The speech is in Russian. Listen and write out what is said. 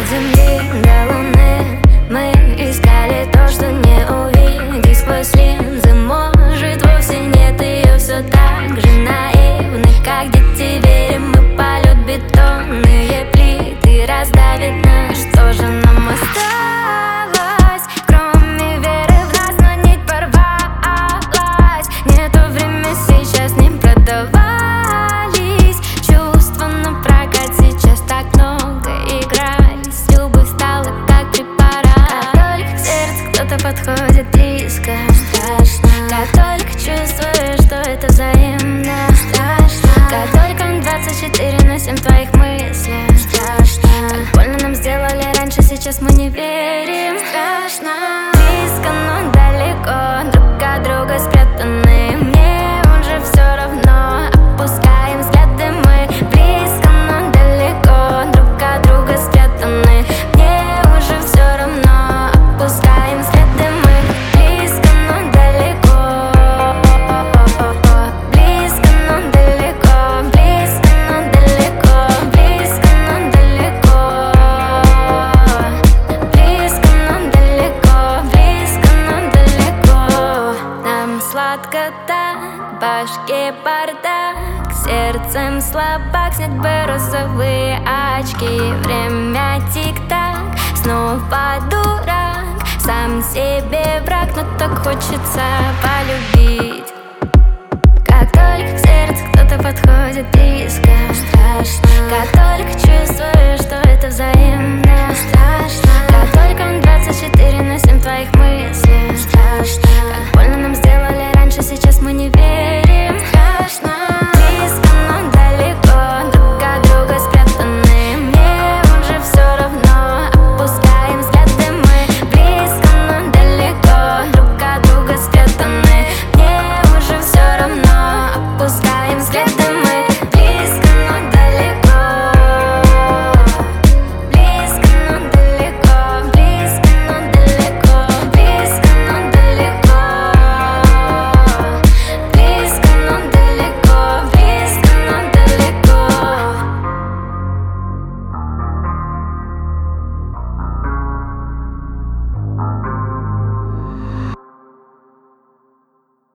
От земли до луны мы искали то, что не увидеть сквозь линзы. Может, вовсе нет ее, все так же наивно, как дети верим мы. Полет бетонные плиты раздавит нас. Что же нам осталось, кроме веры в нас? Но нить порвалась, нету времени сейчас не продавались чувства на прокат. Сейчас так много игрались, любовь стала как препарат. Как только к сердцу кто-то подходит близко, страшно. Как только чувствуешь, что это взаимно, страшно. Как только 24/7 в твоих мыслях, страшно. Как больно нам сделали раньше, сейчас мы не верим, страшно. Близко, но далеко, друг от друга спрятаны. Мне уже все равно, опускаем взгляды мы. Близко, но далеко, друг от друга спрятаны. Мне уже все равно, опускаем взгляды мы. Близко, но далеко, близко, но далеко, близко, но далеко, близко, но далеко, близко, но далеко, близко, но далеко. Нам сладко так, в башке бардак, сердцем слабак. Снять бы розовые очки, время тик-так, снова дурак, сам себе враг, но так хочется полюбить. Как только к сердцу кто-то подходит близко, страшно. Как только чувствуешь, что это взаимно,